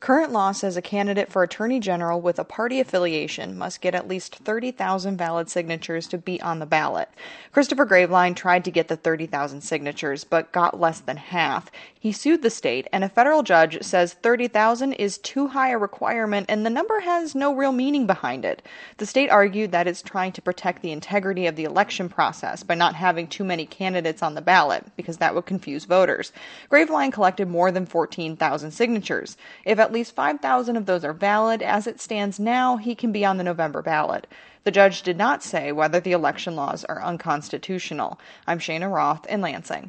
Current law says a candidate for attorney general with a party affiliation must get at least 30,000 valid signatures to be on the ballot. Christopher Graveline tried to get the 30,000 signatures, but got less than half. He sued the state, and a federal judge says 30,000 is too high a requirement and the number has no real meaning behind it. The state argued that it's trying to protect the integrity of the election process by not having too many candidates on the ballot, because that would confuse voters. Graveline collected more than 14,000 signatures. If at least 5,000 of those are valid, as it stands now, he can be on the November ballot. The judge did not say whether the election laws are unconstitutional. I'm Shana Roth in Lansing.